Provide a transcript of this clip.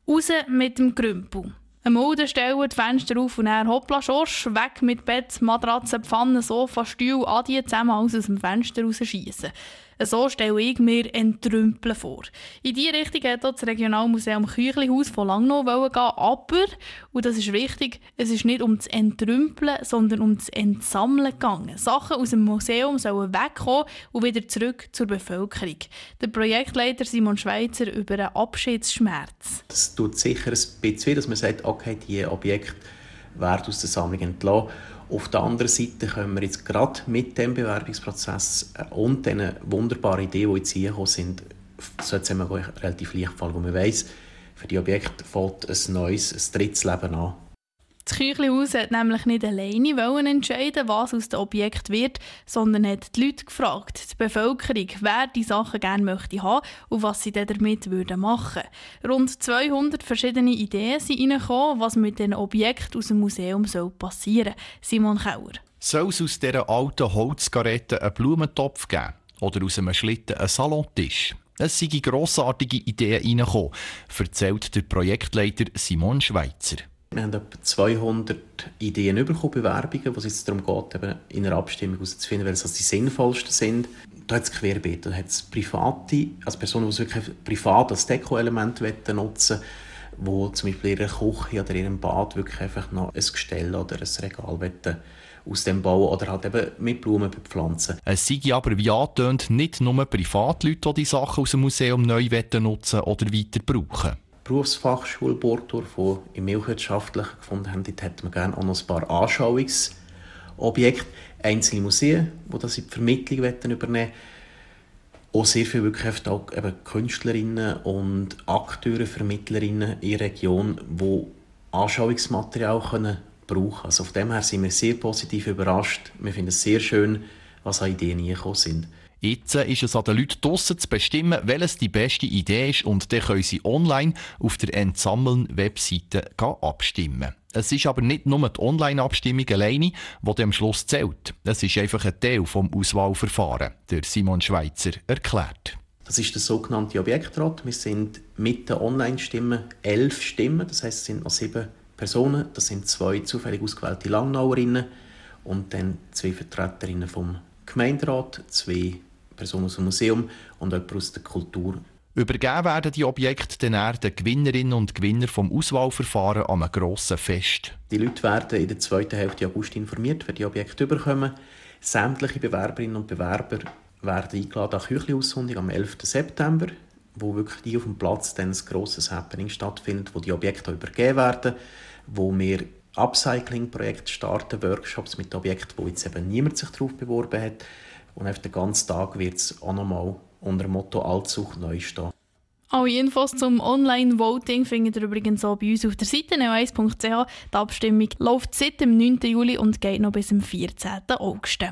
Raus mit dem Krümpel. Am Mulden stellen die Fenster auf und dann hoppla schorsch, weg mit Bett, Matratzen, Pfannen, Sofa, Stuhl, Adien zusammen alles aus dem Fenster rausschiessen. So stelle ich mir Entrümpeln vor. In diese Richtung hat auch das Regionalmuseum Küchlihaus von lange noch gehen, aber, und das ist wichtig, es ist nicht um das Entrümpeln, sondern um das Entsammeln gegangen. Sachen aus dem Museum sollen wegkommen und wieder zurück zur Bevölkerung. Der Projektleiter Simon Schweitzer über einen Abschiedsschmerz. Das tut sicher ein bisschen weh, dass man sagt, okay, diese Objekte werden aus der Sammlung entlassen. Auf der anderen Seite können wir jetzt gerade mit dem Bewerbungsprozess und den wunderbaren Ideen, die jetzt hier gekommen sind, so jetzt haben wir relativ leicht gefallen, wo man weiss, für die Objekte fängt ein neues, ein drittes Leben an. Das Küchlihaus hat nämlich nicht alleine entscheiden, was aus dem Objekt wird, sondern hat die Leute gefragt, die Bevölkerung, wer die Sachen gerne möchte haben und was sie dann damit machen würden. Rund 200 verschiedene Ideen sind reingekommen, was mit den Objekten aus dem Museum passieren soll. Simon Kauer. Soll es aus dieser alten Holzgarette einen Blumentopf geben? Oder aus einem Schlitten einen Salontisch? Es sind grossartige Ideen reingekommen, erzählt der Projektleiter Simon Schweitzer. Wir haben etwa 200 Ideen bekommen, Bewerbungen, wo es jetzt darum geht, eben in einer Abstimmung herauszufinden, welche die sinnvollsten sind. Da hat es querbeet. Da hat es private, also Personen, die wirklich privat als Deko-Element nutzen wollen, die zum Beispiel in ihrer Küche oder in ihrem Bad wirklich einfach noch ein Gestell oder ein Regal aus dem bauen oder halt eben mit Blumen bepflanzen. Es sei aber, wie angetönt, nicht nur Privatleute, die Sachen aus dem Museum neu nutzen oder weiter brauchen. Berufsfachschule Burgdorf, die im Milchwirtschaftlichen gefunden haben, dort hätten wir gerne auch noch ein paar Anschauungsobjekte, einzelne Museen, die das in die Vermittlung übernehmen wollen. Auch sehr viele wirklich auch eben Künstlerinnen und Akteure, Vermittlerinnen in der Region, die Anschauungsmaterial brauchen können. Also auf dem her sind wir sehr positiv überrascht. Wir finden es sehr schön, was an Ideen gekommen sind. Jetzt ist es an den Leuten draussen zu bestimmen, welches die beste Idee ist, und dann können sie online auf der Entsammeln-Webseite abstimmen. Es ist aber nicht nur die Online-Abstimmung alleine, die am Schluss zählt. Es ist einfach ein Teil des Auswahlverfahrens, der Simon Schweitzer erklärt. Das ist der sogenannte Objektrat. Wir sind mit den Online-Stimmen 11 Stimmen, das heisst, es sind noch 7 Personen. Das sind 2 zufällig ausgewählte Langnauerinnen und dann 2 Vertreterinnen vom Gemeinderat, 2 Personen aus dem Museum und jemand aus der Kultur. Übergeben werden die Objekte dann den Gewinnerinnen und Gewinner vom Auswahlverfahren an einem grossen Fest. Die Leute werden in der zweiten Hälfte August informiert, wer die Objekte bekommen. Sämtliche Bewerberinnen und Bewerber werden eingeladen an die Küchli-Aussondung am 11. September, wo wirklich die auf dem Platz dann ein grosses Happening stattfindet, wo die Objekte übergeben werden, wo wir Upcycling-Projekte starten, Workshops mit Objekten, wo jetzt eben niemand sich darauf beworben hat. Und auf den ganzen Tag wird es auch nochmal unter dem Motto «Altsucht neu» stehen. Alle Infos zum Online-Voting findet ihr übrigens auch bei uns auf der Seite neo1.ch. Die Abstimmung läuft seit dem 9. Juli und geht noch bis zum 14. August.